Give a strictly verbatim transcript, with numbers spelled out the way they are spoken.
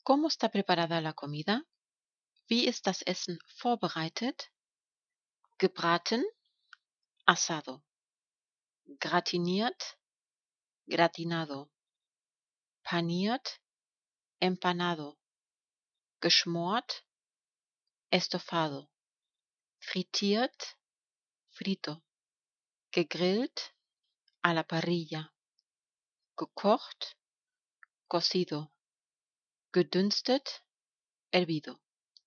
¿Cómo está preparada la comida? Wie ist das Essen vorbereitet? Gebraten, asado. Gratiniert, gratinado. Paniert, empanado. Geschmort, estofado. Frittiert, frito. Gegrillt, a la parrilla. Gekocht, cocido. Gedünstet, hervido.